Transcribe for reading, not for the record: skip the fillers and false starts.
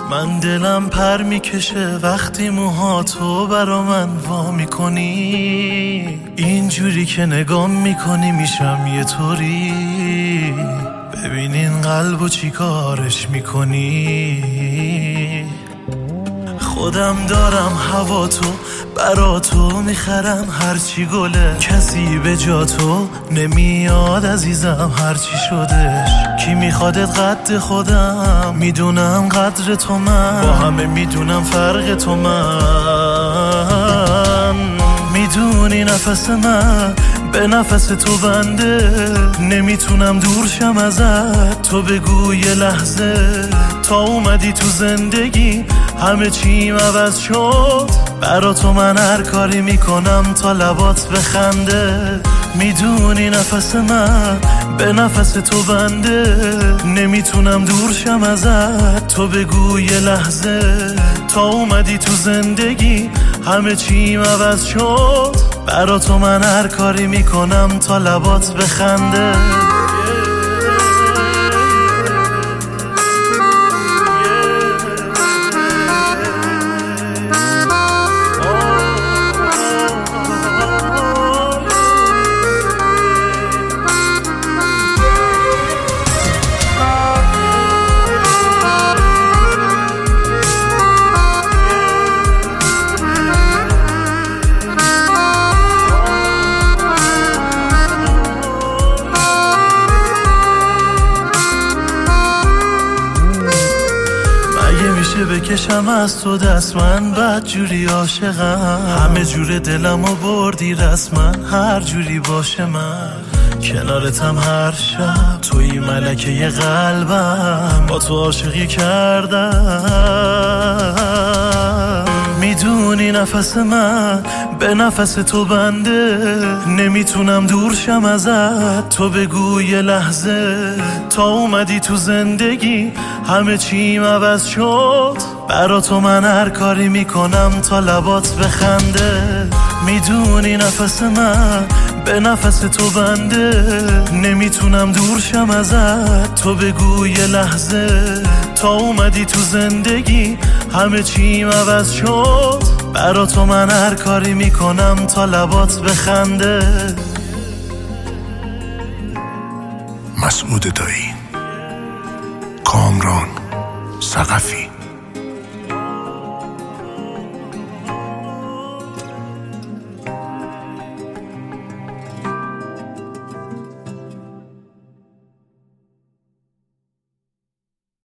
من دلم پر میکشه وقتی موهاتو برا من وا میکنی، اینجوری که نگام میکنی میشم یه طوری. ببین این قلبو چی کارش میکنی. خودم دارم هوا تو برا تو میخرم هرچی گله، کسی به جا تو نمیاد عزیزم هرچی شدش. کی میخوادت قد خودم، میدونم قدر تو، من با همه میدونم فرق تو، من میدونی نفس من به نفس تو بنده، نمیتونم دور شم ازت. تو بگو یه لحظه تا اومدی تو زندگی همه چیم عوض شد. برا تو من هر کاری میکنم تا لبات بخنده. میدونی نفس من به نفس تو بنده، نمیتونم دور شم ازت. تو بگو یه لحظه تا اومدی تو زندگی همه چیم عوض شد. برا تو من هر کاری میکنم تا لبات بخنده. بکشم از تو دست، من بد جوری عاشقم، همه جور دلمو بردی رسما، هر جوری باشه من کنارتم هر شب. توی ملکه قلبم با تو عاشقی کردم. میدونی نفس من به نفس تو بنده، نمیتونم دور شم ازت. تو بگو یه لحظه تا اومدی تو زندگی همه چیم عوض شد. برا تو من هر کاری میکنم تا لبات بخنده. میدونی نفس من به نفس تو بنده، نمیتونم دور شم ازت. تو بگو یه لحظه تا اومدی تو زندگی همه چیم عوض شد. برا تو من هر کاری میکنم تا لبات بخنده. مسعود دایی، کامران ثقفی.